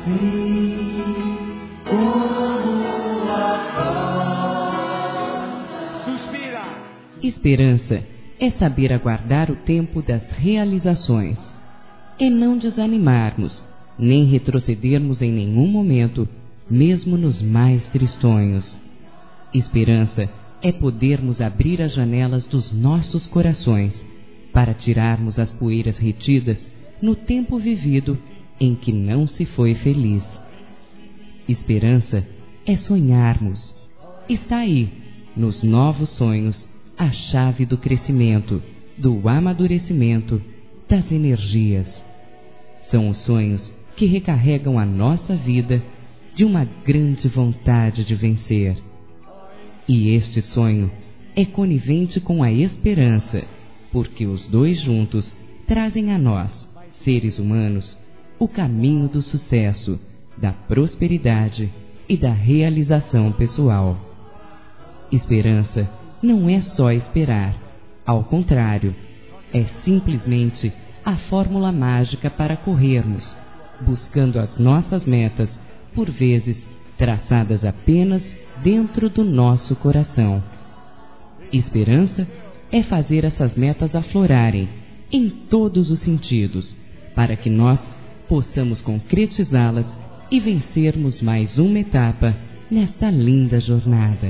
Esperança é saber aguardar o tempo das realizações, é não desanimarmos, nem retrocedermos em nenhum momento, mesmo nos mais tristonhos. Esperança é podermos abrir as janelas dos nossos corações para tirarmos as poeiras retidas no tempo vivido em que não se foi feliz. Esperança é sonharmos. Está aí, nos novos sonhos, a chave do crescimento, do amadurecimento, das energias. São os sonhos que recarregam a nossa vida de uma grande vontade de vencer. E este sonho é conivente com a esperança, porque os dois juntos trazem a nós, seres humanos, o caminho do sucesso, da prosperidade e da realização pessoal. Esperança não é só esperar, ao contrário, é simplesmente a fórmula mágica para corrermos, buscando as nossas metas, por vezes traçadas apenas dentro do nosso coração. Esperança é fazer essas metas aflorarem em todos os sentidos, para que nós possamos concretizá-las e vencermos mais uma etapa nesta linda jornada.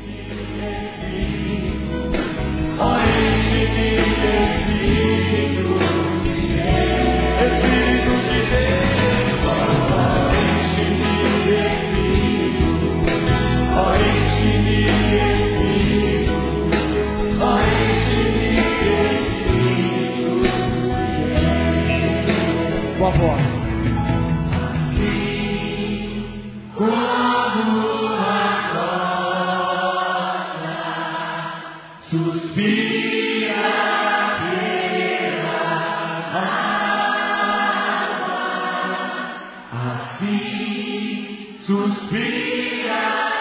Boa voz. Suspira